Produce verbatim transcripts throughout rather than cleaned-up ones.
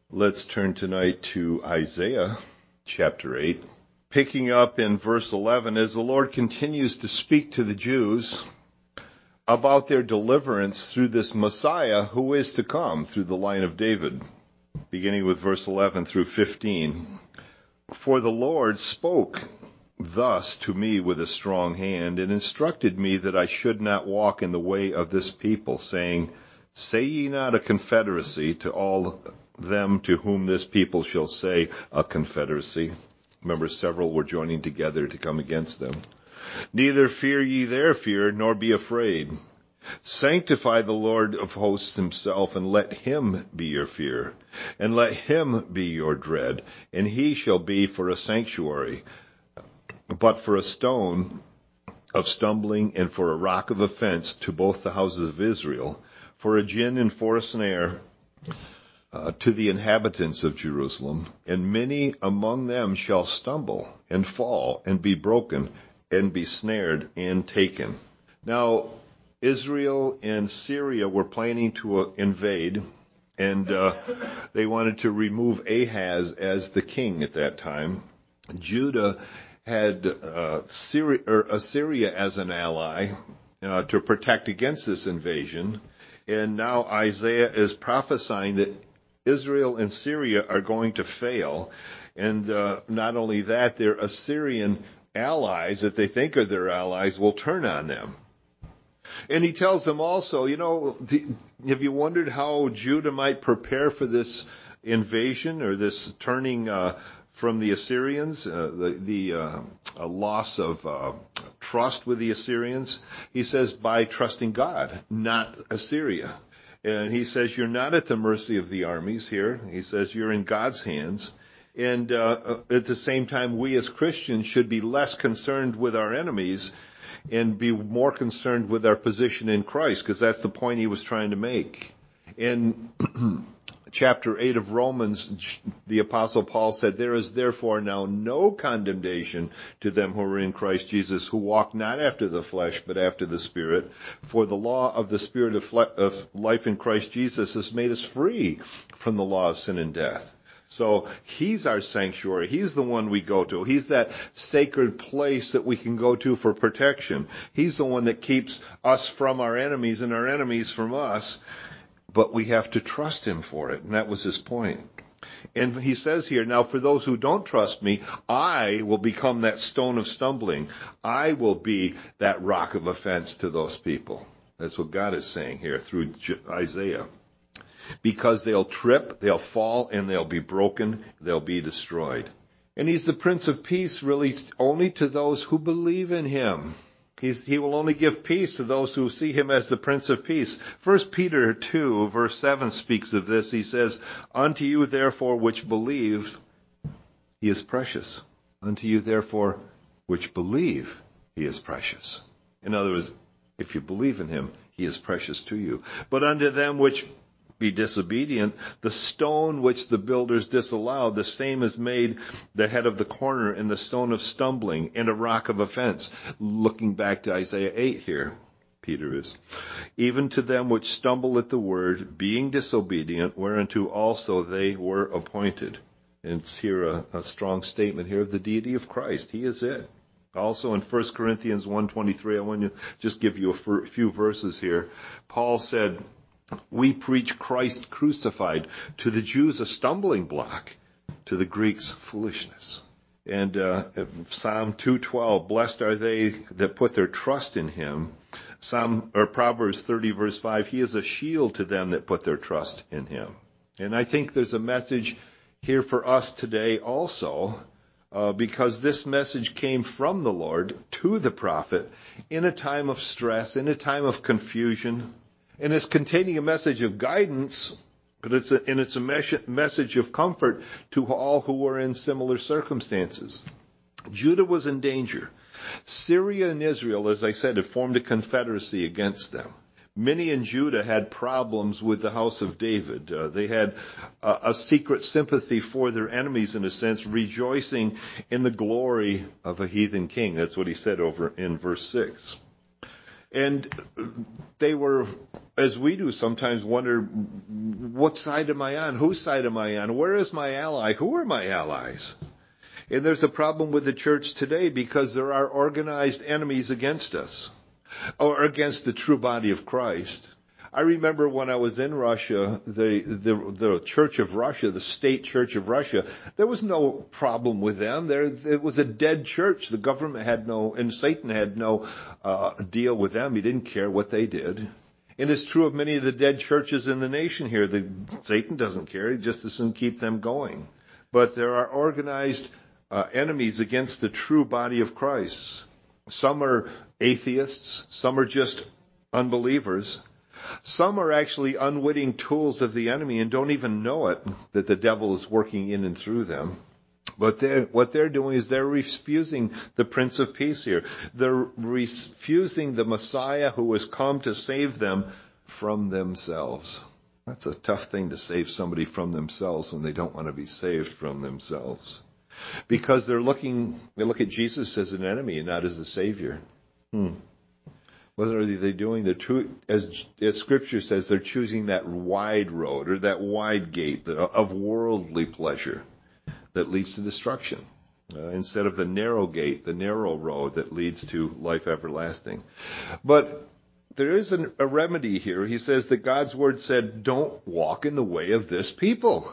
Let's turn tonight to Isaiah chapter eight. Picking up in verse eleven, as the Lord continues to speak to the Jews about their deliverance through this Messiah who is to come through the line of David. Beginning with verse eleven through fifteen. For the Lord spoke thus to me with a strong hand, and instructed me that I should not walk in the way of this people, saying, Say ye not a confederacy to all them to whom this people shall say a confederacy. Remember, several were joining together to come against them. Neither fear ye their fear, nor be afraid. Sanctify the Lord of hosts himself, and let him be your fear, and let him be your dread, and he shall be for a sanctuary, but for a stone of stumbling, and for a rock of offense to both the houses of Israel, for a gin and for a snare, Uh, to the inhabitants of Jerusalem, and many among them shall stumble and fall and be broken and be snared and taken. Now, Israel and Syria were planning to uh, invade, and uh, they wanted to remove Ahaz as the king at that time. Judah had uh, Syria, or Assyria as an ally uh, to protect against this invasion, and now Isaiah is prophesying that Israel and Syria are going to fail. And uh, not only that, their Assyrian allies, that they think are their allies, will turn on them. And he tells them also, you know, the, have you wondered how Judah might prepare for this invasion or this turning uh, from the Assyrians, uh, the, the uh, a loss of uh, trust with the Assyrians? He says, by trusting God, not Assyria. And he says, you're not at the mercy of the armies here. He says, you're in God's hands. And uh, at the same time, we as Christians should be less concerned with our enemies and be more concerned with our position in Christ, because that's the point he was trying to make. In chapter eight of Romans, the Apostle Paul said, there is therefore now no condemnation to them who are in Christ Jesus, who walk not after the flesh, but after the Spirit. For the law of the Spirit of, fle- of life in Christ Jesus has made us free from the law of sin and death. So he's our sanctuary. He's the one we go to. He's that sacred place that we can go to for protection. He's the one that keeps us from our enemies and our enemies from us. But we have to trust him for it. And that was his point. And he says here, now for those who don't trust me, I will become that stone of stumbling. I will be that rock of offense to those people. That's what God is saying here through Isaiah. Because they'll trip, they'll fall, and they'll be broken, they'll be destroyed. And he's the Prince of Peace really only to those who believe in him. He's, he will only give peace to those who see him as the Prince of Peace. First Peter two, verse seven speaks of this. He says, Unto you therefore which believe, he is precious. Unto you therefore which believe, he is precious. In other words, if you believe in him, he is precious to you. But unto them which be disobedient, the stone which the builders disallowed, the same is made the head of the corner, and the stone of stumbling, and a rock of offense. Looking back to Isaiah eight here, Peter is. Even to them which stumble at the word, being disobedient, whereunto also they were appointed. And it's here a, a strong statement here of the deity of Christ. He is it. Also in First Corinthians one twenty-three, I want to just give you a few verses here. Paul said, we preach Christ crucified, to the Jews a stumbling block, to the Greeks foolishness. And uh, Psalm two twelve, blessed are they that put their trust in him. Psalm or Proverbs thirty verse five, he is a shield to them that put their trust in him. And I think there's a message here for us today also, uh, because this message came from the Lord to the prophet in a time of stress, in a time of confusion. And it's containing a message of guidance, but it's a, and it's a mes- message of comfort to all who were in similar circumstances. Judah was in danger. Syria and Israel, as I said, had formed a confederacy against them. Many in Judah had problems with the house of David. Uh, they had uh, a secret sympathy for their enemies, in a sense, rejoicing in the glory of a heathen king. That's what he said over in verse six. And they were, as we do sometimes, wonder, what side am I on? Whose side am I on? Where is my ally? Who are my allies? And there's a problem with the church today because there are organized enemies against us, or against the true body of Christ. I remember when I was in Russia, the, the the Church of Russia, the state Church of Russia, there was no problem with them. There, it was a dead church. The government had no, and Satan had no uh, deal with them. He didn't care what they did. And it's true of many of the dead churches in the nation here. The, Satan doesn't care. He just as soon keep them going. But there are organized uh, enemies against the true body of Christ. Some are atheists. Some are just unbelievers. Some are actually unwitting tools of the enemy and don't even know it, that the devil is working in and through them. But they're, what they're doing is they're refusing the Prince of Peace here. They're refusing the Messiah who has come to save them from themselves. That's a tough thing to save somebody from themselves when they don't want to be saved from themselves. Because they're looking, they look at Jesus as an enemy and not as a Savior. Hmm. What are they doing? They're too, as, as Scripture says, they're choosing that wide road or that wide gate of worldly pleasure that leads to destruction, uh, instead of the narrow gate, the narrow road that leads to life everlasting. But there is an, a remedy here. He says that God's word said, don't walk in the way of this people.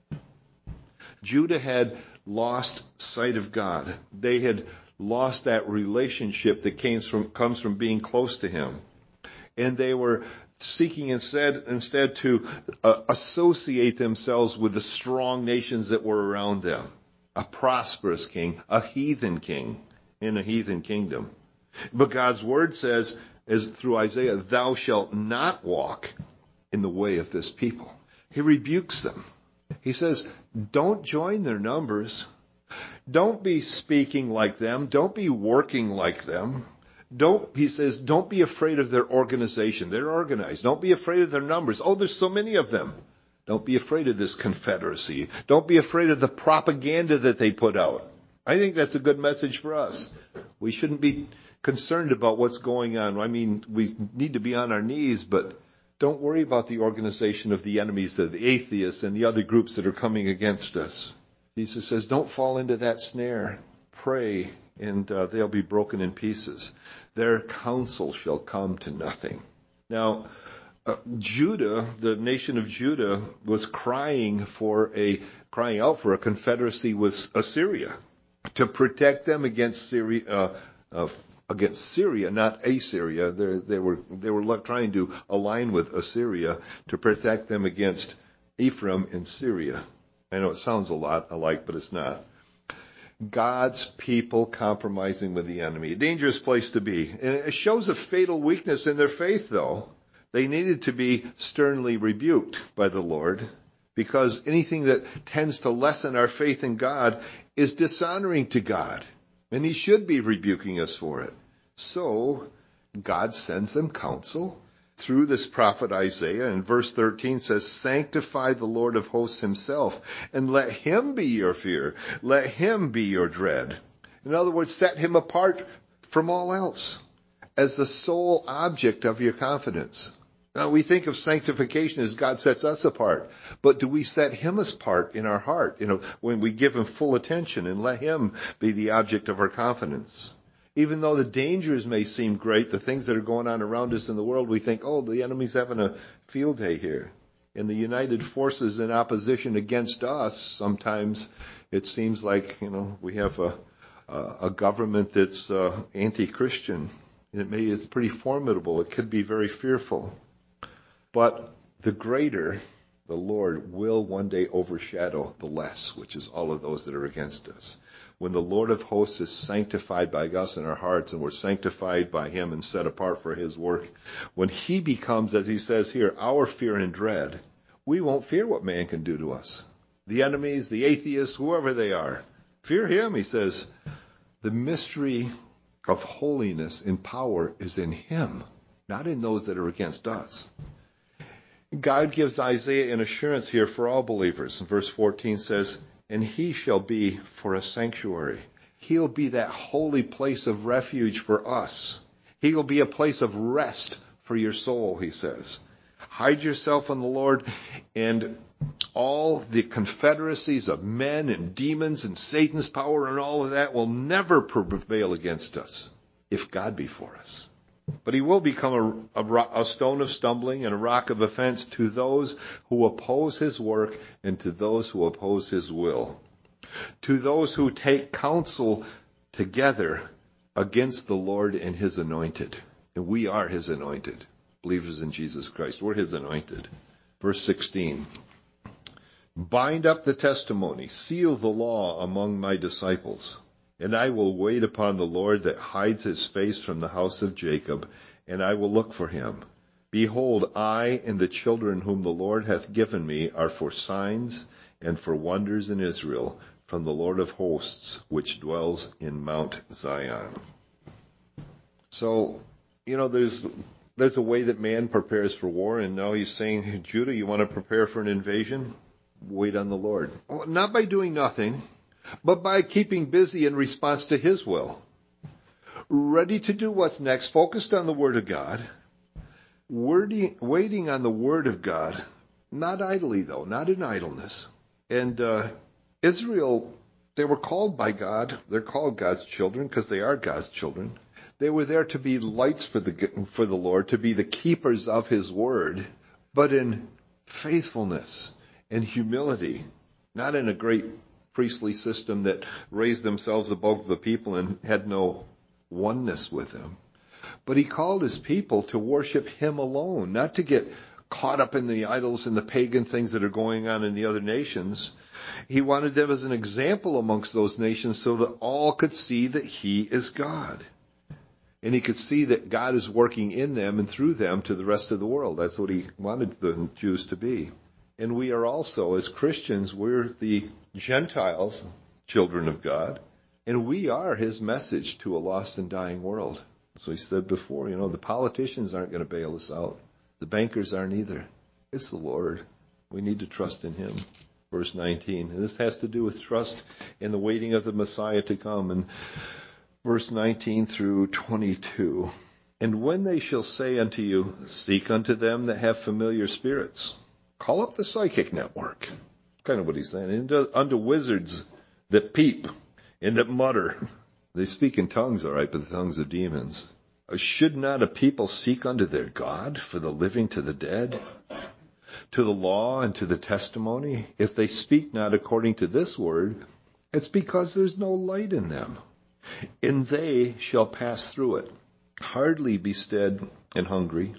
Judah had lost sight of God. They had lost that relationship that came from, comes from being close to him. And they were seeking instead, instead to uh, associate themselves with the strong nations that were around them. A prosperous king, a heathen king in a heathen kingdom. But God's word says, as through Isaiah, thou shalt not walk in the way of this people. He rebukes them. He says, don't join their numbers. Don't be speaking like them. Don't be working like them. Don't, he says, don't be afraid of their organization. They're organized. Don't be afraid of their numbers. Oh, there's so many of them. Don't be afraid of this confederacy. Don't be afraid of the propaganda that they put out. I think that's a good message for us. We shouldn't be concerned about what's going on. I mean, we need to be on our knees, but don't worry about the organization of the enemies, the atheists and the other groups that are coming against us. Jesus says, don't fall into that snare. Pray, and uh, they'll be broken in pieces. Their counsel shall come to nothing. Now, uh, Judah, the nation of Judah, was crying for a crying out for a confederacy with Assyria to protect them against Syria, uh, uh, against Syria, not Assyria. They, they were they were trying to align with Assyria to protect them against Ephraim and Syria. I know it sounds a lot alike, but it's not. God's people compromising with the enemy. A dangerous place to be. And it shows a fatal weakness in their faith, though. They needed to be sternly rebuked by the Lord, because anything that tends to lessen our faith in God is dishonoring to God. And he should be rebuking us for it. So, God sends them counsel through this prophet Isaiah. And verse thirteen says, sanctify the Lord of hosts himself, and let him be your fear. Let him be your dread. In other words, set him apart from all else as the sole object of your confidence. Now, we think of sanctification as God sets us apart, but do we set him apart in our heart, you know, when we give him full attention and let him be the object of our confidence? Even though the dangers may seem great, the things that are going on around us in the world, we think, oh, the enemy's having a field day here. And the united forces in opposition against us, sometimes it seems like, you know, we have a, a government that's uh, anti-Christian. And it may, it's pretty formidable. It could be very fearful. But the greater, the Lord, will one day overshadow the less, which is all of those that are against us. When the Lord of hosts is sanctified by us in our hearts, and we're sanctified by him and set apart for his work, when he becomes, as he says here, our fear and dread, we won't fear what man can do to us. The enemies, the atheists, whoever they are, fear him, he says. The mystery of holiness and power is in him, not in those that are against us. God gives Isaiah an assurance here for all believers. Verse fourteen says, and he shall be for a sanctuary. He'll be that holy place of refuge for us. He will be a place of rest for your soul, he says. Hide yourself in the Lord, and all the confederacies of men and demons and Satan's power and all of that will never prevail against us if God be for us. But he will become a, a, a stone of stumbling and a rock of offense to those who oppose his work and to those who oppose his will. To those who take counsel together against the Lord and his anointed. And we are his anointed. Believers in Jesus Christ. We're his anointed. Verse sixteen. Bind up the testimony, seal the law among my disciples. And I will wait upon the Lord that hides his face from the house of Jacob, and I will look for him. Behold, I and the children whom the Lord hath given me are for signs and for wonders in Israel, from the Lord of hosts, which dwells in Mount Zion. So, you know, there's there's a way that man prepares for war, and now he's saying, Judah, you want to prepare for an invasion? Wait on the Lord. Not by doing nothing, but by keeping busy in response to his will. Ready to do what's next, focused on the Word of God, waiting on the Word of God, not idly though, not in idleness. And uh, Israel, they were called by God. They're called God's children because they are God's children. They were there to be lights for the for the Lord, to be the keepers of his word, but in faithfulness and humility, not in a great priestly system that raised themselves above the people and had no oneness with him. But he called his people to worship him alone, not to get caught up in the idols and the pagan things that are going on in the other nations. He wanted them as an example amongst those nations so that all could see that he is God. And he could see that God is working in them and through them to the rest of the world. That's what he wanted the Jews to be. And we are also, as Christians, we're the Gentiles, children of God, and we are his message to a lost and dying world. So he said before, you know, the politicians aren't going to bail us out. The bankers aren't either. It's the Lord. We need to trust in him. Verse nineteen. And this has to do with trust in the waiting of the Messiah to come. And verse nineteen through twenty-two. And when they shall say unto you, seek unto them that have familiar spirits. Call up the psychic network. Kind of what he's saying. And unto wizards that peep and that mutter. They speak in tongues, all right, but the tongues of demons. Should not a people seek unto their God for the living to the dead, to the law and to the testimony? If they speak not according to this word, it's because there's no light in them. And they shall pass through it, hardly be stead and hungry.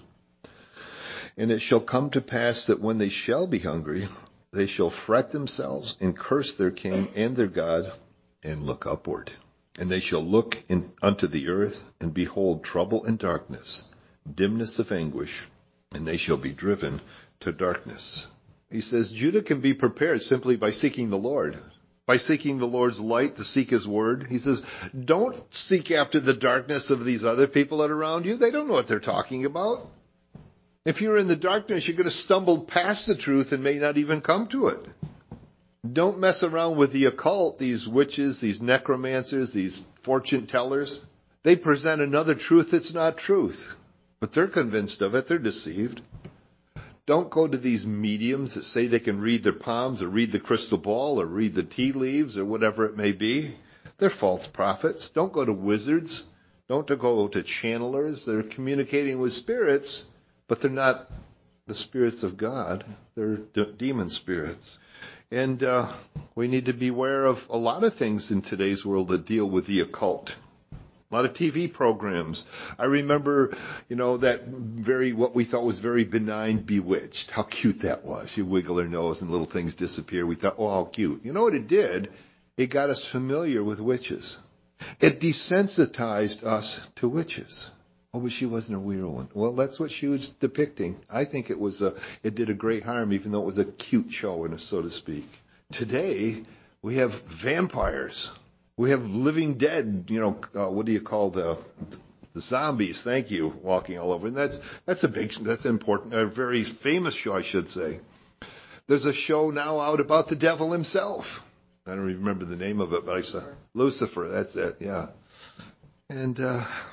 And it shall come to pass that when they shall be hungry, they shall fret themselves and curse their king and their God and look upward. And they shall look in, unto the earth and behold trouble and darkness, dimness of anguish, and they shall be driven to darkness. He says Judah can be prepared simply by seeking the Lord, by seeking the Lord's light to seek his word. He says, don't seek after the darkness of these other people that are around you. They don't know what they're talking about. If you're in the darkness, you're going to stumble past the truth and may not even come to it. Don't mess around with the occult, these witches, these necromancers, these fortune tellers. They present another truth that's not truth, but they're convinced of it. They're deceived. Don't go to these mediums that say they can read their palms or read the crystal ball or read the tea leaves or whatever it may be. They're false prophets. Don't go to wizards. Don't go to channelers. They're communicating with spirits, but they're not the spirits of God. They're de- demon spirits. And uh, we need to beware of a lot of things in today's world that deal with the occult. A lot of T V programs. I remember, you know, that very, what we thought was very benign Bewitched. How cute that was. You wiggle her nose and little things disappear. We thought, oh, how cute. You know what it did? It got us familiar with witches. It desensitized us to witches. Oh, but she wasn't a weird one. Well, that's what she was depicting. I think it was a, it did a great harm, even though it was a cute show, so to speak. Today, we have vampires. We have living dead, you know, uh, what do you call the the zombies? Thank you, walking all over. And that's that's a big, that's important, a very famous show, I should say. There's a show now out about the devil himself. I don't even remember the name of it, but I saw Lucifer. That's it, yeah. And uh,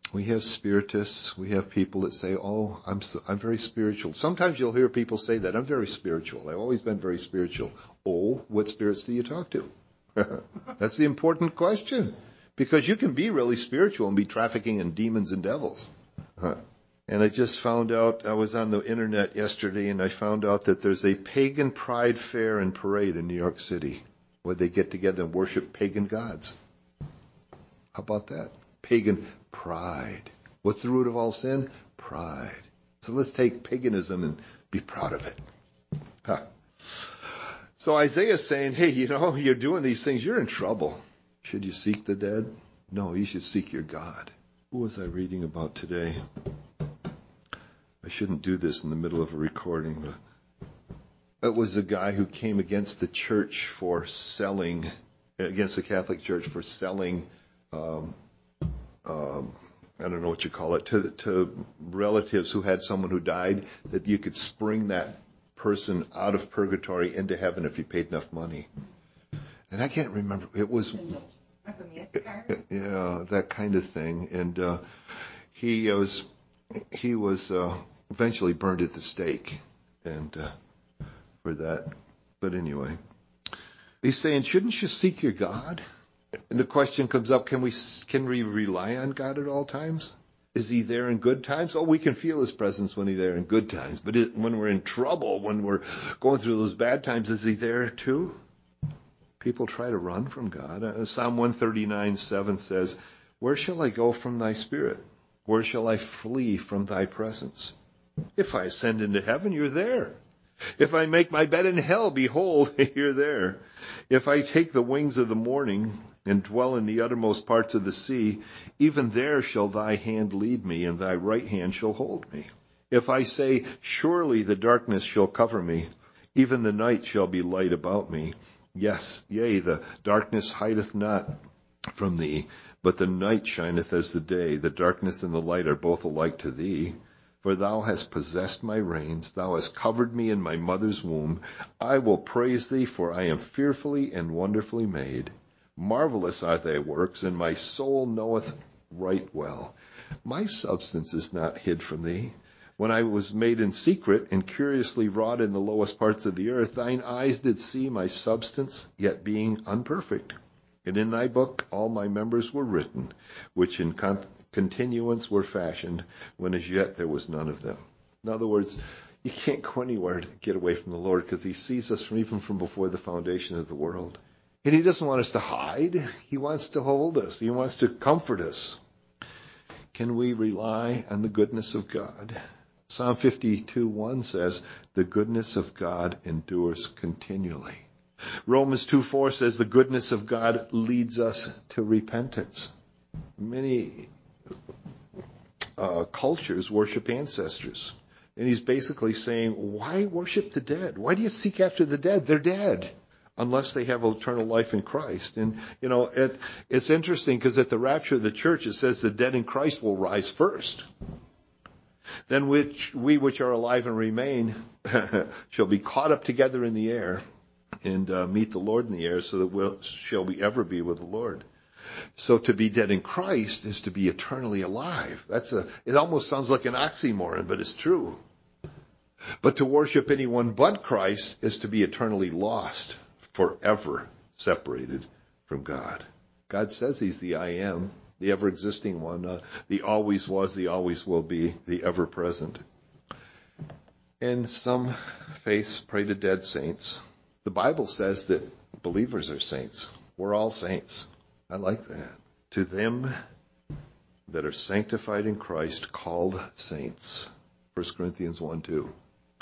We have spiritists. We have people that say, oh, I'm so, I'm very spiritual. Sometimes you'll hear people say that. I'm very spiritual. I've always been very spiritual. Oh, what spirits do you talk to? That's the important question. Because you can be really spiritual and be trafficking in demons and devils. Huh. And I just found out, I was on the internet yesterday, and I found out that there's a pagan pride fair and parade in New York City where they get together and worship pagan gods. How about that? Pagan pride. What's the root of all sin? Pride. So let's take paganism and be proud of it. Huh. So Isaiah's saying, hey, you know, you're doing these things, you're in trouble. Should you seek the dead? No, you should seek your God. Who was I reading about today? I shouldn't do this in the middle of a recording, but it was a guy who came against the church for selling, against the Catholic Church for selling um, Um, I don't know what you call it, to, to relatives who had someone who died, that you could spring that person out of purgatory into heaven if you paid enough money. And I can't remember. It was, yeah, that kind of thing. And uh, he was, he was uh, eventually burned at the stake, and uh, for that. But anyway, he's saying, shouldn't you seek your God? And the question comes up, can we can we rely on God at all times? Is he there in good times? Oh, we can feel his presence when he's there in good times. But it, when we're in trouble, when we're going through those bad times, is he there too? People try to run from God. Uh, Psalm one thirty-nine seven says, where shall I go from thy spirit? Where shall I flee from thy presence? If I ascend into heaven, you're there. If I make my bed in hell, behold, you're there. If I take the wings of the morning and dwell in the uttermost parts of the sea, even there shall thy hand lead me, and thy right hand shall hold me. If I say, surely the darkness shall cover me, even the night shall be light about me. Yes, yea, the darkness hideth not from thee, but the night shineth as the day. The darkness and the light are both alike to thee. For thou hast possessed my reins, thou hast covered me in my mother's womb. I will praise thee, for I am fearfully and wonderfully made. Marvelous are thy works, and my soul knoweth right well. My substance is not hid from thee. When I was made in secret and curiously wrought in the lowest parts of the earth, thine eyes did see my substance, yet being unperfect. And in thy book all my members were written, which in con- continuance were fashioned, when as yet there was none of them. In other words, you can't go anywhere to get away from the Lord, because he sees us from even from before the foundation of the world. And he doesn't want us to hide. He wants to hold us. He wants to comfort us. Can we rely on the goodness of God? Psalm fifty-two one says, the goodness of God endures continually. Romans two four says the goodness of God leads us to repentance. Many uh, cultures worship ancestors. And he's basically saying, why worship the dead? Why do you seek after the dead? They're dead unless they have eternal life in Christ. And, you know, it, it's interesting because at the rapture of the church, it says the dead in Christ will rise first. Then which we which are alive and remain shall be caught up together in the air and uh, meet the Lord in the air, so that we'll, shall we ever be with the Lord. So to be dead in Christ is to be eternally alive. That's a, it almost sounds like an oxymoron, but it's true. But to worship anyone but Christ is to be eternally lost, forever separated from God. God says he's the I am, the ever-existing one, uh, the always was, the always will be, the ever-present. And some faiths pray to dead saints. The Bible says that believers are saints. We're all saints. I like that. To them that are sanctified in Christ, called saints. First Corinthians one two.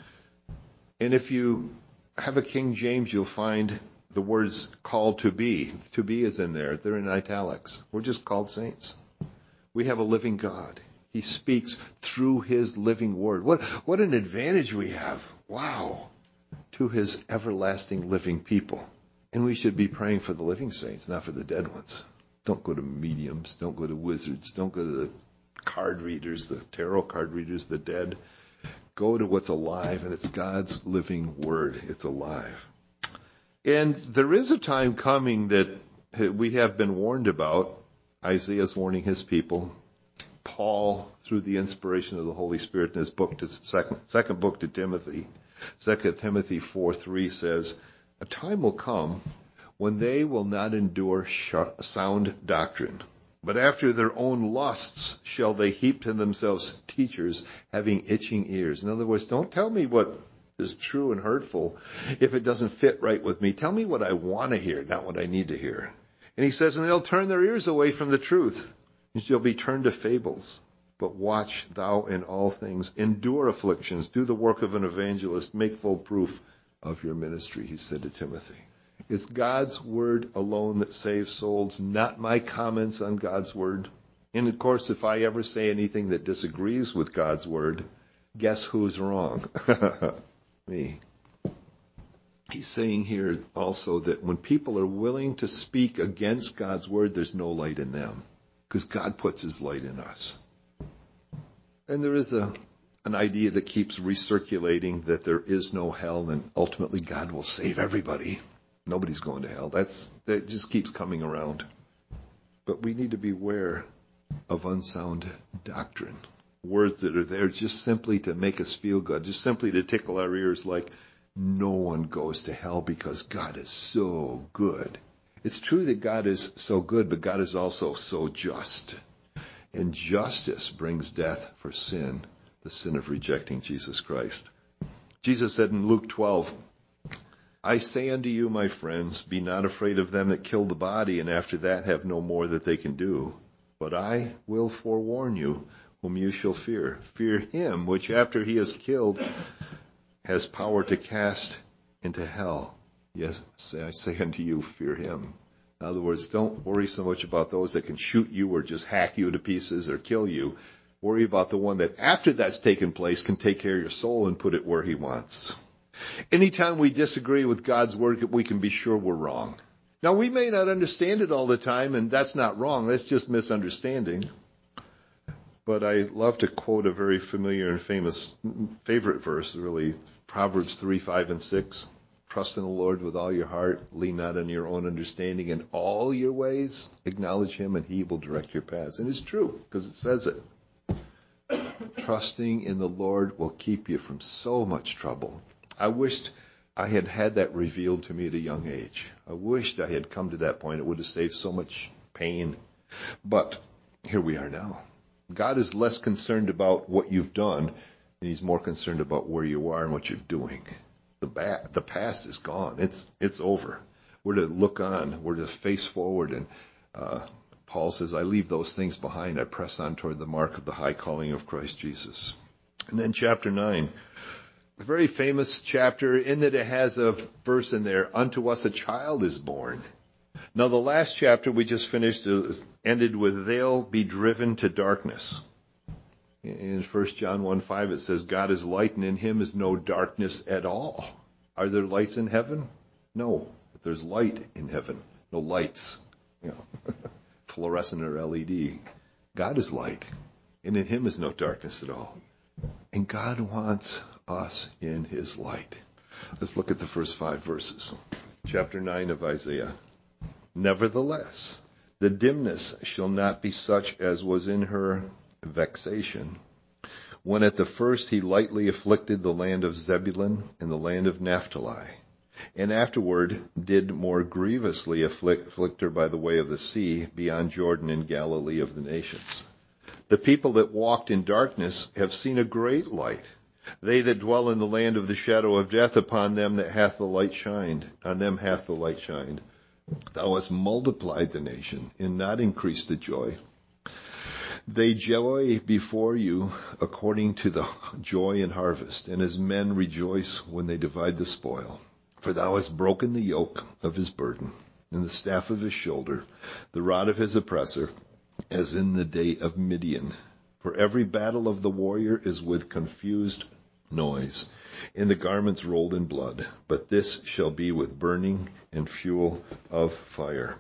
And if you have a King James, you'll find the words called to be. To be is in there. They're in italics. We're just called saints. We have a living God. He speaks through his living word. What, what an advantage we have. Wow. To his everlasting living people. And we should be praying for the living saints, not for the dead ones. Don't go to mediums. Don't go to wizards. Don't go to the card readers, the tarot card readers, the dead. Go to what's alive, and it's God's living word. It's alive. And there is a time coming that we have been warned about. Isaiah's warning his people Paul, through the inspiration of the Holy Spirit in his book, to second, second book to Timothy, Second Timothy four three says, a time will come when they will not endure sound doctrine, but after their own lusts shall they heap to themselves teachers having itching ears. In other words, don't tell me what is true and hurtful if it doesn't fit right with me. Tell me what I want to hear, not what I need to hear. And he says, and they'll turn their ears away from the truth, and shall be turned to fables. But watch thou in all things, endure afflictions, do the work of an evangelist, make full proof of your ministry, he said to Timothy. It's God's word alone that saves souls, not my comments on God's word. And of course, if I ever say anything that disagrees with God's word, guess who's wrong? Me. He's saying here also that when people are willing to speak against God's word, there's no light in them, because God puts his light in us. And there is a an idea that keeps recirculating that there is no hell and ultimately God will save everybody. Nobody's going to hell. That's that just keeps coming around. But we need to beware of unsound doctrine. Words that are there just simply to make us feel good, just simply to tickle our ears, like no one goes to hell because God is so good. It's true that God is so good, but God is also so just. And justice brings death for sin, the sin of rejecting Jesus Christ. Jesus said in Luke twelve, I say unto you, my friends, be not afraid of them that kill the body, and after that have no more that they can do. But I will forewarn you whom you shall fear. Fear him which after he is killed has power to cast into hell. Yes, I say unto you, fear him. In other words, don't worry so much about those that can shoot you or just hack you to pieces or kill you. Worry about the one that after that's taken place can take care of your soul and put it where he wants. Anytime we disagree with God's word, we can be sure we're wrong. Now, we may not understand it all the time, and that's not wrong. That's just misunderstanding. But I love to quote a very familiar and famous favorite verse, really, Proverbs three, five, and six. Trust in the Lord with all your heart. Lean not on your own understanding. In all your ways, acknowledge him, and he will direct your paths. And it's true, because it says it. Trusting in the Lord will keep you from so much trouble. I wished I had had that revealed to me at a young age. I wished I had come to that point. It would have saved so much pain. But here we are now. God is less concerned about what you've done, and he's more concerned about where you are and what you're doing. The ba- the past is gone. It's it's over. We're to look on. We're to face forward. And uh, Paul says, I leave those things behind. I press on toward the mark of the high calling of Christ Jesus. And then chapter nine, a very famous chapter in that it has a verse in there, unto us a child is born. Now the last chapter we just finished uh, ended with, they'll be driven to darkness. In First John one five, it says, God is light, and in him is no darkness at all. Are there lights in heaven? No. But there's light in heaven. No lights. You know, fluorescent or L E D. God is light, and in him is no darkness at all. And God wants us in his light. Let's look at the first five verses. Chapter nine of Isaiah. Nevertheless, the dimness shall not be such as was in her vexation, when at the first he lightly afflicted the land of Zebulun and the land of Naphtali, and afterward did more grievously afflict, afflict her by the way of the sea, beyond Jordan in Galilee of the nations. The people that walked in darkness have seen a great light. They that dwell in the land of the shadow of death, upon them that hath the light shined, on them hath the light shined. Thou hast multiplied the nation, and not increased the joy. They joy before you according to the joy in harvest, and as men rejoice when they divide the spoil. For thou hast broken the yoke of his burden, and the staff of his shoulder, the rod of his oppressor, as in the day of Midian. For every battle of the warrior is with confused noise, and the garments rolled in blood. But this shall be with burning and fuel of fire.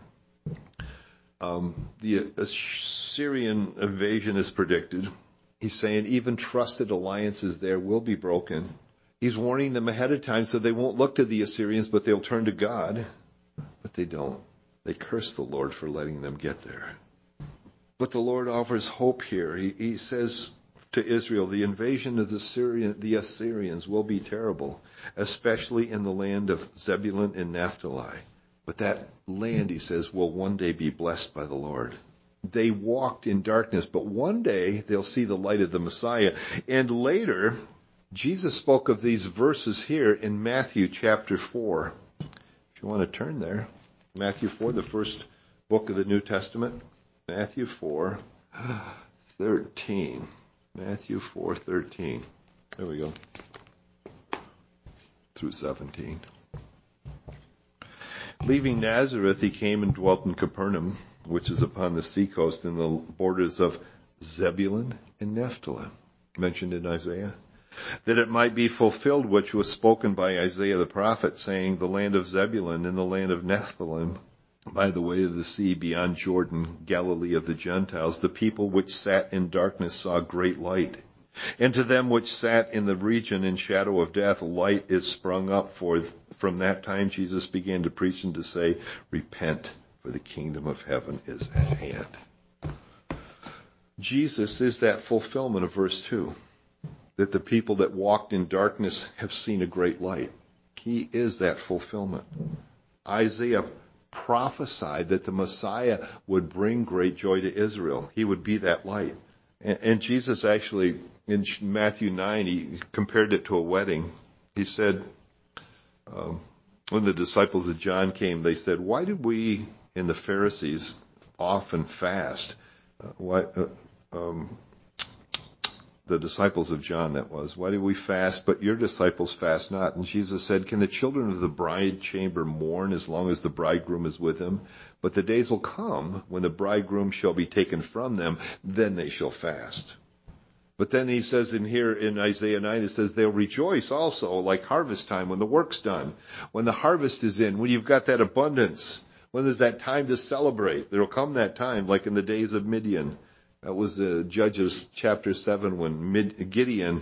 Um, the Assyrian invasion is predicted. He's saying even trusted alliances there will be broken. He's warning them ahead of time so they won't look to the Assyrians, but they'll turn to God. But they don't. They curse the Lord for letting them get there. But the Lord offers hope here. He, he says to Israel, the invasion of the, Syrian, the Assyrians will be terrible, especially in the land of Zebulun and Naphtali. But that land, he says, will one day be blessed by the Lord. They walked in darkness, but one day they'll see the light of the Messiah. And later, Jesus spoke of these verses here in Matthew chapter four. If you want to turn there, Matthew four, the first book of the New Testament. Matthew four, thirteen. Matthew four, thirteen. There we go. Through seventeen. Leaving Nazareth, he came and dwelt in Capernaum, which is upon the seacoast in the borders of Zebulun and Naphtali, mentioned in Isaiah, that it might be fulfilled which was spoken by Isaiah the prophet, saying, the land of Zebulun and the land of Naphtali, by the way of the sea beyond Jordan, Galilee of the Gentiles, the people which sat in darkness saw great light. And to them which sat in the region in shadow of death, light is sprung up. For from that time Jesus began to preach and to say, repent, for the kingdom of heaven is at hand. Jesus is that fulfillment of verse two, that the people that walked in darkness have seen a great light. He is that fulfillment. Isaiah prophesied that the Messiah would bring great joy to Israel. He would be that light. And, and Jesus actually, in Matthew nine, he compared it to a wedding. He said, um, when the disciples of John came, they said, why did we and the Pharisees often fast? Uh, why, uh, um, the disciples of John, that was, why do we fast, but your disciples fast not? And Jesus said, can the children of the bride chamber mourn as long as the bridegroom is with them? But the days will come when the bridegroom shall be taken from them, then they shall fast. But then he says in here in Isaiah nine, it says they'll rejoice also like harvest time, when the work's done, when the harvest is in, when you've got that abundance, when there's that time to celebrate. There'll come that time, like in the days of Midian. That was uh, Judges chapter seven, when Mid- Gideon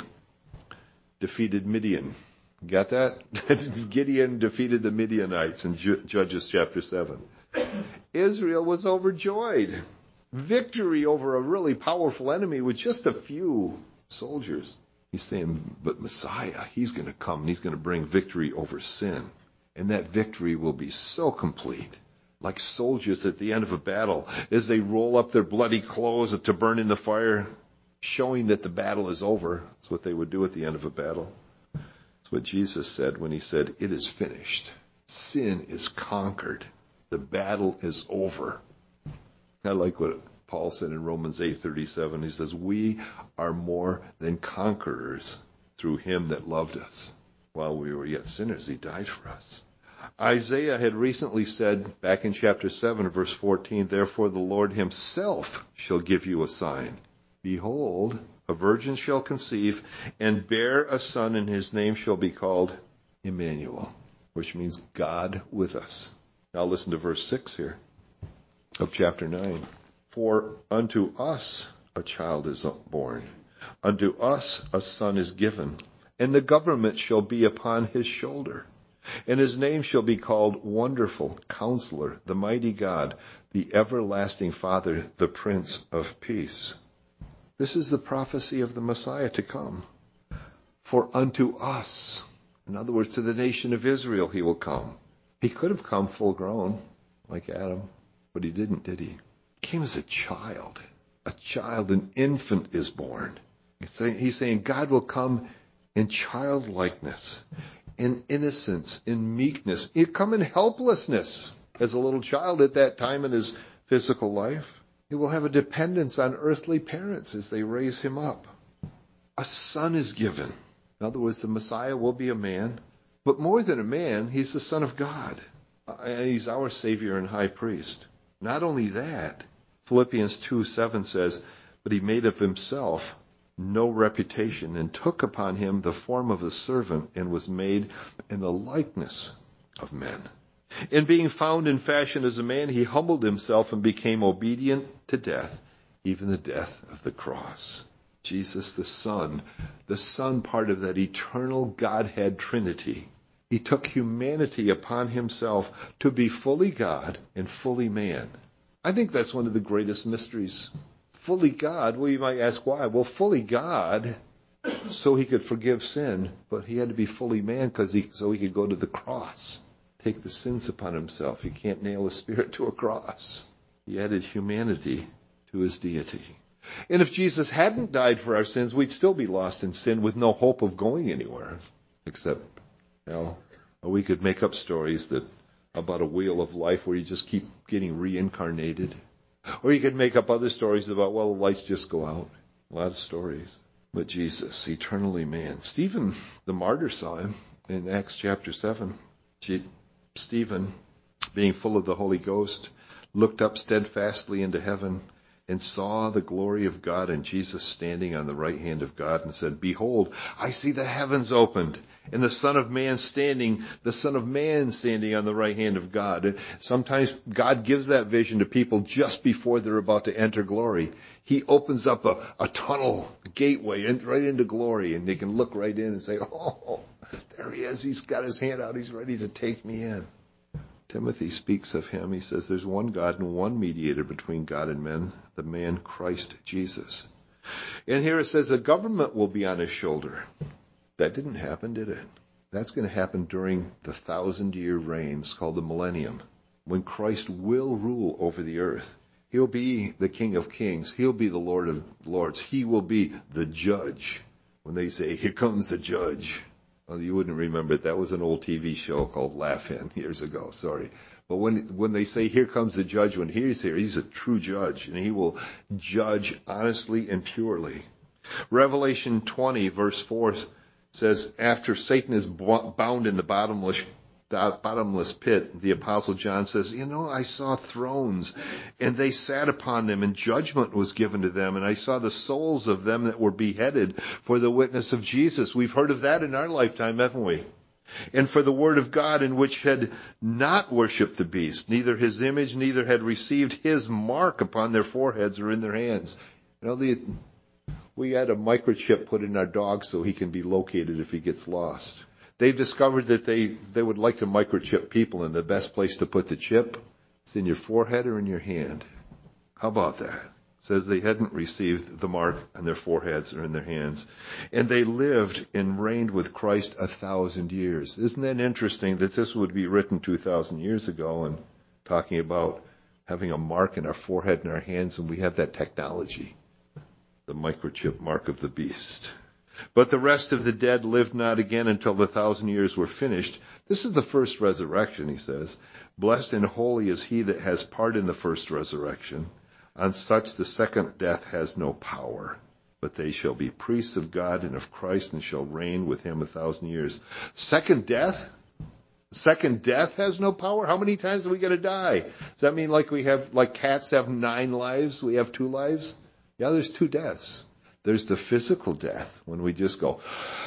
defeated Midian. Got that? Gideon defeated the Midianites in Ju- Judges chapter seven. Israel was overjoyed. Victory over a really powerful enemy with just a few soldiers. He's saying, but Messiah, he's going to come and he's going to bring victory over sin. And that victory will be so complete. Like soldiers at the end of a battle, as they roll up their bloody clothes to burn in the fire, showing that the battle is over. That's what they would do at the end of a battle. That's what Jesus said when he said, it is finished. Sin is conquered. The battle is over. I like what Paul said in Romans eight thirty-seven. He says, we are more than conquerors through him that loved us. While we were yet sinners, he died for us. Isaiah had recently said, back in chapter seven, verse fourteen, therefore the Lord himself shall give you a sign. Behold, a virgin shall conceive and bear a son, and his name shall be called Emmanuel, which means God with us. Now listen to verse six here of chapter nine. For unto us a child is born, unto us a son is given, and the government shall be upon his shoulder. And his name shall be called Wonderful, Counselor, the Mighty God, the Everlasting Father, the Prince of Peace. This is the prophecy of the Messiah to come. For unto us, in other words, to the nation of Israel, he will come. He could have come full grown, like Adam, but he didn't, did he? He came as a child. A child, an infant is born. He's saying, he's saying God will come in childlikeness, in innocence, in meekness. He'd come in helplessness as a little child at that time in his physical life. He will have a dependence on earthly parents as they raise him up. A son is given. In other words, the Messiah will be a man. But more than a man, he's the Son of God. And he's our Savior and High Priest. Not only that, Philippians two seven says, but he made of himself no reputation, and took upon him the form of a servant, and was made in the likeness of men. And being found in fashion as a man, he humbled himself and became obedient to death, even the death of the cross. Jesus the Son, the Son part of that eternal Godhead Trinity. He took humanity upon himself to be fully God and fully man. I think that's one of the greatest mysteries. Fully God, well, you might ask why. Well, fully God, so he could forgive sin, but he had to be fully man because he, so he could go to the cross, take the sins upon himself. You can't nail a spirit to a cross. He added humanity to his deity. And if Jesus hadn't died for our sins, we'd still be lost in sin with no hope of going anywhere. Except, you know, we could make up stories that about a wheel of life where you just keep getting reincarnated. Or you could make up other stories about, well, the lights just go out. A lot of stories. But Jesus, eternally man. Stephen, the martyr, saw him in Acts chapter seven. Stephen, being full of the Holy Ghost, looked up steadfastly into heaven and saw the glory of God and Jesus standing on the right hand of God and said, behold, I see the heavens opened and the Son of Man standing, the Son of Man standing on the right hand of God. Sometimes God gives that vision to people just before they're about to enter glory. He opens up a, a tunnel, a gateway and right into glory, and they can look right in and say, oh, there he is. He's got his hand out. He's ready to take me in. Timothy speaks of him. He says there's one God and one mediator between God and men, the man Christ Jesus. And here it says the government will be on his shoulder. That didn't happen, did it? That's going to happen during the thousand-year reign. It's called the millennium, when Christ will rule over the earth. He'll be the King of Kings. He'll be the Lord of Lords. He will be the judge. When they say, here comes the judge. Well, you wouldn't remember it. That was an old T V show called Laugh-In years ago. Sorry. But when when they say, here comes the judge, when he's here, he's a true judge, and he will judge honestly and purely. Revelation twenty, verse four says, after Satan is bound in the bottomless the bottomless pit, the Apostle John says, you know, I saw thrones, and they sat upon them, and judgment was given to them, and I saw the souls of them that were beheaded for the witness of Jesus. We've heard of that in our lifetime, haven't we? And for the word of God, in which had not worshipped the beast, neither his image, neither had received his mark upon their foreheads or in their hands. You know, the, we had a microchip put in our dog so he can be located if he gets lost. They've discovered that they, they would like to microchip people, and the best place to put the chip is in your forehead or in your hand. How about that? It says they hadn't received the mark on their foreheads or in their hands. And they lived and reigned with Christ a thousand years. Isn't that interesting that this would be written two thousand years ago and talking about having a mark in our forehead and our hands, and we have that technology, the microchip mark of the beast. But the rest of the dead lived not again until the thousand years were finished. This is the first resurrection, he says. Blessed and holy is he that has part in the first resurrection. On such the second death has no power. But they shall be priests of God and of Christ, and shall reign with him a thousand years. Second death? Second death has no power? How many times are we going to die? Does that mean like we have, like cats have nine lives, we have two lives? Yeah, there's two deaths. There's the physical death, when we just go,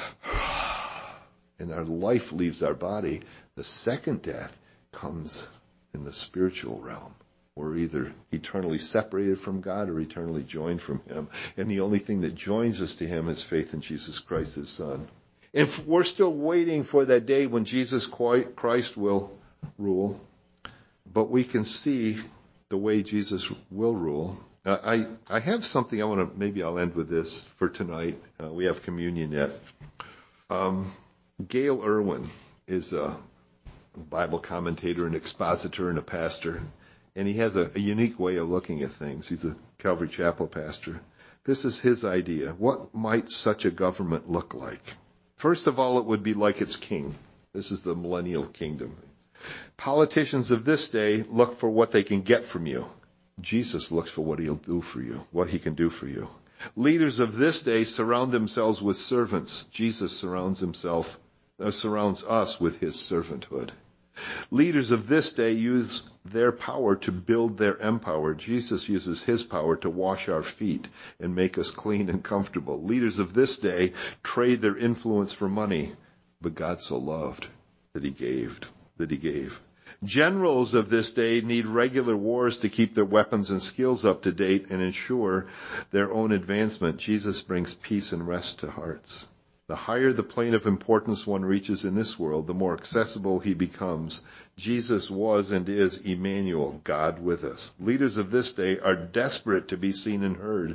and our life leaves our body. The second death comes in the spiritual realm. We're either eternally separated from God or eternally joined from him. And the only thing that joins us to him is faith in Jesus Christ, his Son. And we're still waiting for that day when Jesus Christ will rule. But we can see the way Jesus will rule. Uh, I, I have something I want to, maybe I'll end with this for tonight. Uh, we have communion yet. Um, Gail Irwin is a Bible commentator, an expositor, and a pastor. And he has a, a unique way of looking at things. He's a Calvary Chapel pastor. This is his idea. What might such a government look like? First of all, it would be like its king. This is the millennial kingdom. Politicians of this day look for what they can get from you. Jesus looks for what he'll do for you, what he can do for you. Leaders of this day surround themselves with servants. Jesus surrounds himself, uh, surrounds us with his servanthood. Leaders of this day use their power to build their empire. Jesus uses his power to wash our feet and make us clean and comfortable. Leaders of this day trade their influence for money, but God so loved that he gave, that he gave. Generals of this day need regular wars to keep their weapons and skills up to date and ensure their own advancement. Jesus brings peace and rest to hearts. The higher the plane of importance one reaches in this world, the more accessible he becomes. Jesus was and is Emmanuel, God with us. Leaders of this day are desperate to be seen and heard.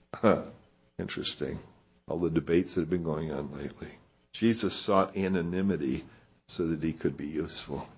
Interesting. All the debates that have been going on lately. Jesus sought anonymity so that he could be useful.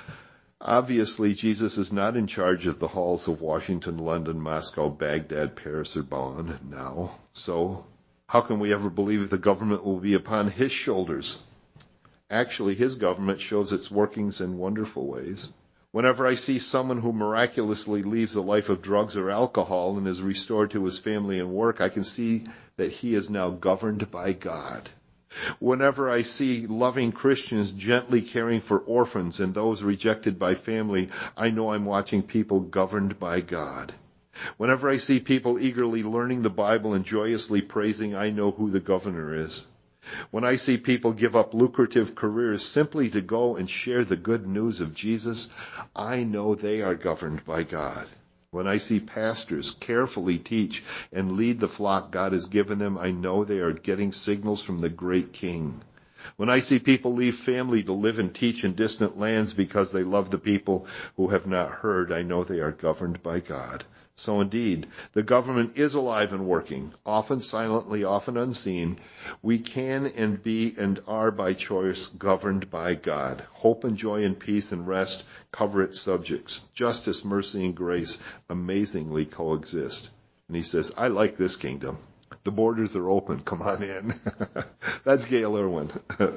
Obviously, Jesus is not in charge of the halls of Washington, London, Moscow, Baghdad, Paris, or Bonn now. So, how can we ever believe the government will be upon his shoulders? Actually, his government shows its workings in wonderful ways. Whenever I see someone who miraculously leaves a life of drugs or alcohol and is restored to his family and work, I can see that he is now governed by God. Whenever I see loving Christians gently caring for orphans and those rejected by family, I know I'm watching people governed by God. Whenever I see people eagerly learning the Bible and joyously praising, I know who the governor is. When I see people give up lucrative careers simply to go and share the good news of Jesus, I know they are governed by God. When I see pastors carefully teach and lead the flock God has given them, I know they are getting signals from the great King. When I see people leave family to live and teach in distant lands because they love the people who have not heard, I know they are governed by God. So indeed, the government is alive and working, often silently, often unseen. We can and be and are by choice governed by God. Hope and joy and peace and rest cover its subjects. Justice, mercy, and grace amazingly coexist. And he says, I like this kingdom. The borders are open. Come on in. That's Gail Irwin.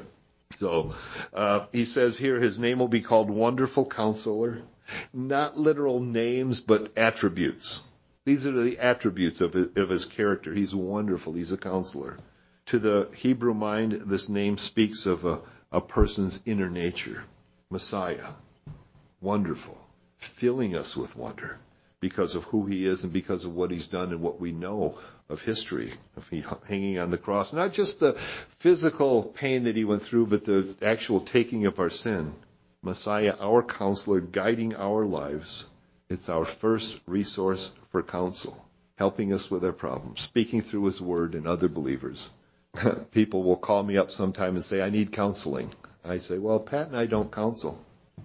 So uh, he says here, his name will be called Wonderful Counselor. Not literal names, but attributes. These are the attributes of his, of his character. He's wonderful. He's a counselor. To the Hebrew mind, this name speaks of a, a person's inner nature. Messiah. Wonderful. Filling us with wonder because of who he is and because of what he's done and what we know of history, of he hanging on the cross. Not just the physical pain that he went through, but the actual taking of our sin. Messiah, our counselor, guiding our lives. It's our first resource for counsel, helping us with our problems, speaking through his word and other believers. People will call me up sometime and say, I need counseling. I say, well, Pat and I don't counsel.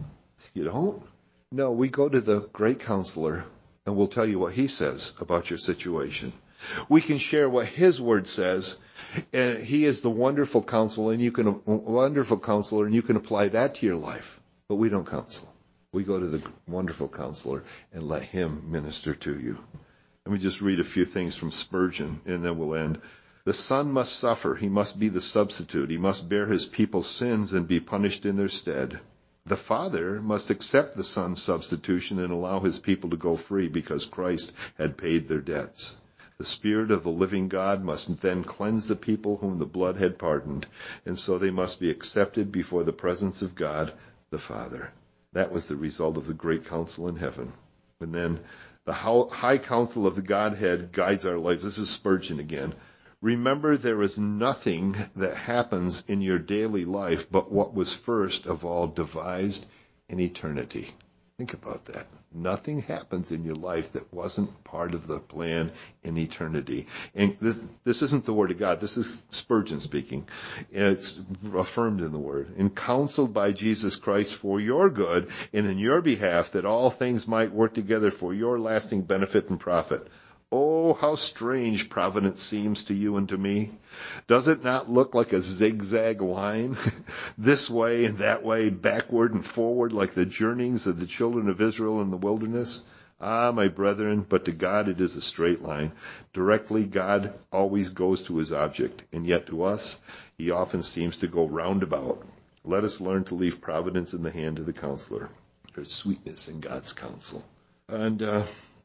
You don't? No, we go to the great counselor and we'll tell you what he says about your situation. We can share what his word says, and he is the wonderful counselor, and you can wonderful counselor, and you can apply that to your life. But we don't counsel. We go to the wonderful counselor and let him minister to you. Let me just read a few things from Spurgeon, and then we'll end. The Son must suffer. He must be the substitute. He must bear his people's sins and be punished in their stead. The Father must accept the Son's substitution and allow his people to go free because Christ had paid their debts. The Spirit of the living God must then cleanse the people whom the blood had pardoned, and so they must be accepted before the presence of God the Father. That was the result of the great council in heaven. And then the high council of the Godhead guides our lives. This is Spurgeon again. Remember, there is nothing that happens in your daily life but what was first of all devised in eternity. Think about that. Nothing happens in your life that wasn't part of the plan in eternity. And this, this isn't the word of God. This is Spurgeon speaking. It's affirmed in the word. And counseled by Jesus Christ for your good and in your behalf, that all things might work together for your lasting benefit and profit. Oh, how strange providence seems to you and to me. Does it not look like a zigzag line? This way and that way, backward and forward, like the journeyings of the children of Israel in the wilderness? Ah, my brethren, but to God it is a straight line. Directly, God always goes to his object, and yet to us, he often seems to go roundabout. Let us learn to leave providence in the hand of the counselor. There's sweetness in God's counsel. And, uh,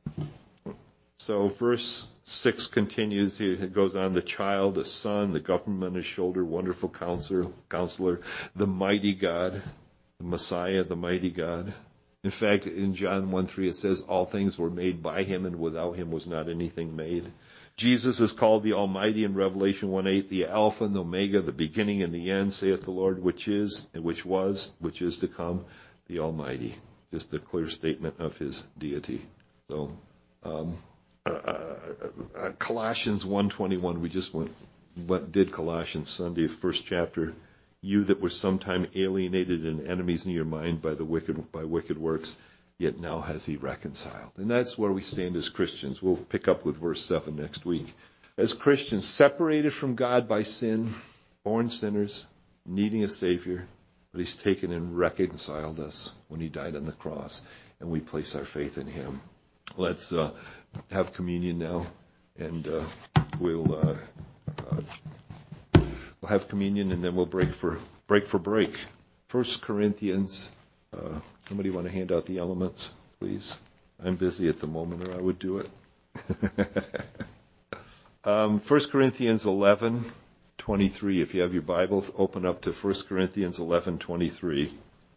So verse six continues. It goes on, the child, the son, the government on his shoulder, wonderful counselor, counselor, the mighty God, the Messiah, the mighty God. In fact, in John one three, it says, all things were made by him, and without him was not anything made. Jesus is called the Almighty in Revelation one eight, the Alpha and the Omega, the beginning and the end, saith the Lord, which is, and which was, which is to come, the Almighty. Just a clear statement of his deity. So, um, Uh, uh, Colossians one twenty-one, we just went what did Colossians Sunday, first chapter, you that were sometime alienated and enemies in your mind by the wicked by wicked works, yet now has he reconciled. And that's where we stand as Christians. We'll pick up with verse seven next week. As Christians, separated from God by sin, born sinners, needing a Savior, but he's taken and reconciled us when he died on the cross, and we place our faith in him. Let's uh, have communion now, and uh, we'll uh, uh, we'll have communion, and then we'll break for break for break. First Corinthians. Uh, somebody want to hand out the elements, please? I'm busy at the moment, or I would do it. um, First Corinthians eleven twenty-three. If you have your Bible, open up to First Corinthians eleven twenty-three.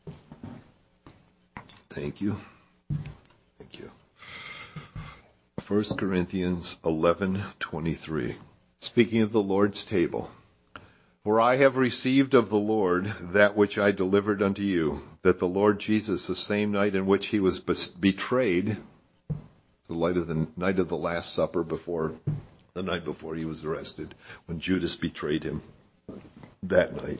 Thank you. Thank you. First Corinthians eleven twenty-three. Speaking of the Lord's table. For I have received of the Lord that which I delivered unto you, that the Lord Jesus, the same night in which he was betrayed, the night of the night of the Last Supper, before the night before he was arrested, when Judas betrayed him, that night.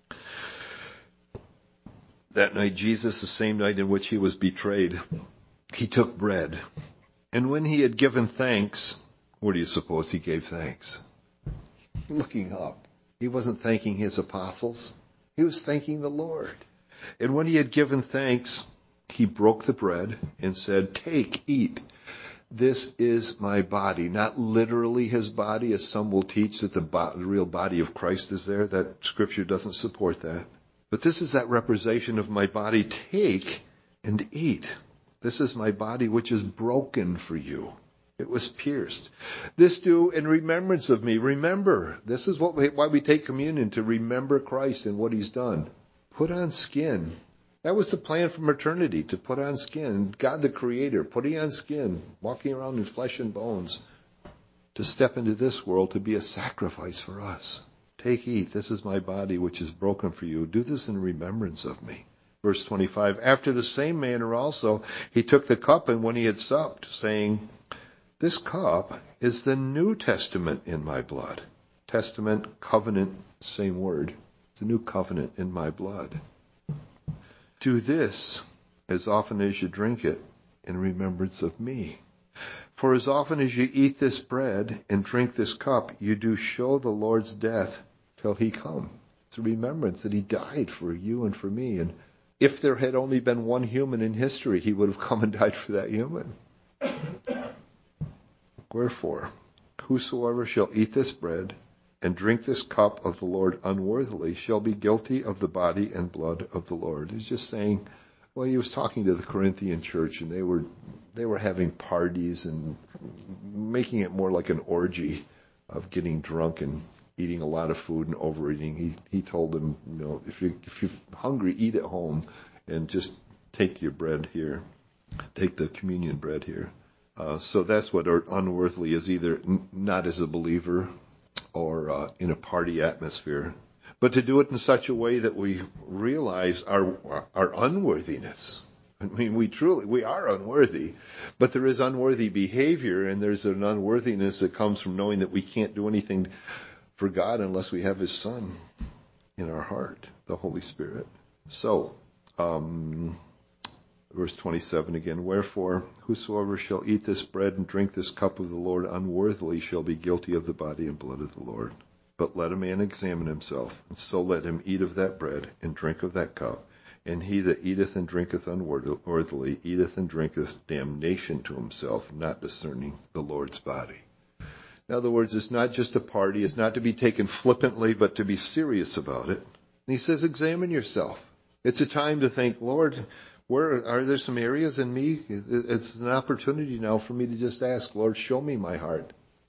That night, Jesus, the same night in which he was betrayed, he took bread, and when he had given thanks, what do you suppose he gave thanks? Looking up. He wasn't thanking his apostles. He was thanking the Lord. And when he had given thanks, he broke the bread and said, "Take, eat. This is my body." Not literally his body, as some will teach that the, bo- the real body of Christ is there. That scripture doesn't support that. But this is that representation of my body. Take and eat. This is my body which is broken for you. It was pierced. This do in remembrance of me. Remember, this is what we, why we take communion, to remember Christ and what he's done. Put on skin. That was the plan from eternity, to put on skin. God the Creator, putting on skin, walking around in flesh and bones, to step into this world to be a sacrifice for us. Take, eat. This is my body which is broken for you. Do this in remembrance of me. Verse twenty-five, after the same manner also he took the cup, and when he had supped, saying, "This cup is the New Testament in my blood." Testament, covenant, same word. It's a new covenant in my blood. Do this as often as you drink it in remembrance of me. For as often as you eat this bread and drink this cup, you do show the Lord's death till he come. It's a remembrance that he died for you and for me. And if there had only been one human in history, he would have come and died for that human. Wherefore, whosoever shall eat this bread and drink this cup of the Lord unworthily shall be guilty of the body and blood of the Lord. He's just saying, well, he was talking to the Corinthian church, and they were they were having parties and making it more like an orgy of getting drunk and eating a lot of food and overeating. He he told them, you know, if you if you're hungry, eat at home, and just take your bread here, take the communion bread here. Uh, so that's what unworthily is, either n- not as a believer or uh, in a party atmosphere, but to do it in such a way that we realize our, our our unworthiness. I mean, we truly, we are unworthy, but there is unworthy behavior, and there's an unworthiness that comes from knowing that we can't do anything for God unless we have his Son in our heart, the Holy Spirit. So, um, verse twenty-seven again, wherefore, whosoever shall eat this bread and drink this cup of the Lord unworthily shall be guilty of the body and blood of the Lord. But let a man examine himself, and so let him eat of that bread and drink of that cup. And he that eateth and drinketh unworthily eateth and drinketh damnation to himself, not discerning the Lord's body. In other words, it's not just a party. It's not to be taken flippantly, but to be serious about it. And he says, examine yourself. It's a time to think, Lord, where are there some areas in me? It's an opportunity now for me to just ask, Lord, show me my heart.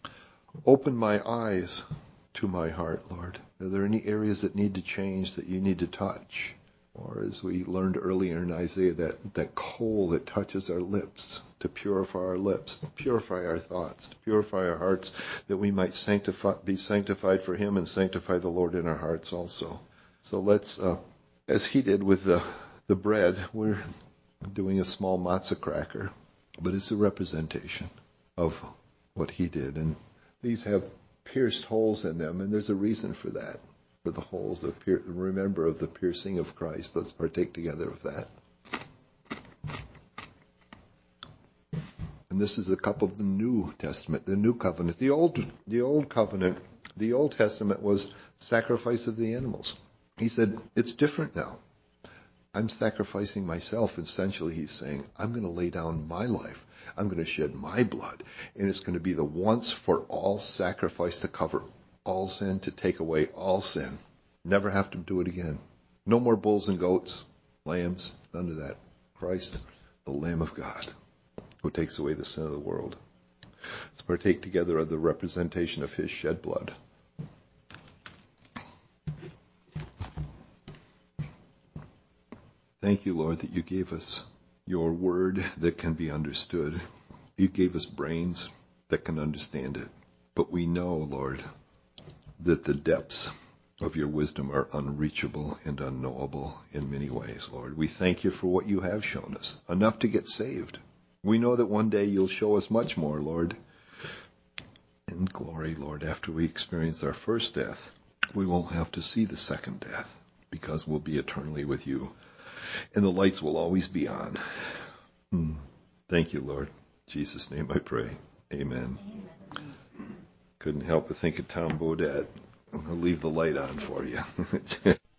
Open my eyes to my heart, Lord. Are there any areas that need to change, that you need to touch? Or as we learned earlier in Isaiah, that, that coal that touches our lips, to purify our lips, to purify our thoughts, to purify our hearts, that we might sanctify, be sanctified for him and sanctify the Lord in our hearts also. So let's, uh, as he did with the, the bread, we're doing a small matzah cracker, but it's a representation of what he did. And these have pierced holes in them, and there's a reason for that. For the holes of pier- remember of the piercing of Christ. Let's partake together of that. And this is the cup of the New Testament, the New Covenant. The old, the old covenant, the Old Testament was sacrifice of the animals. He said, it's different now. I'm sacrificing myself. Essentially, he's saying, I'm going to lay down my life. I'm going to shed my blood. And it's going to be the once for all sacrifice to cover all sin, to take away all sin. Never have to do it again. No more bulls and goats, lambs, none of that. Christ, the Lamb of God, who takes away the sin of the world. Let's partake together of the representation of his shed blood. Thank you, Lord, that you gave us your word that can be understood. You gave us brains that can understand it. But we know, Lord, that the depths of your wisdom are unreachable and unknowable in many ways, Lord. We thank you for what you have shown us, enough to get saved. We know that one day you'll show us much more, Lord. In glory, Lord, after we experience our first death, we won't have to see the second death because we'll be eternally with you. And the lights will always be on. Hmm. Thank you, Lord. In Jesus' name I pray. Amen. Amen. Couldn't help but think of Tom Bodette. I'll leave the light on for you.